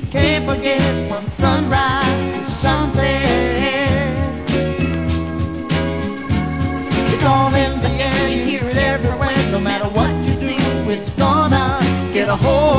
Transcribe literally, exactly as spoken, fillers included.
Can't forget from sunrise to sunset. It's all in the air, you hear it everywhere. No matter what you do, it's gonna get a hold.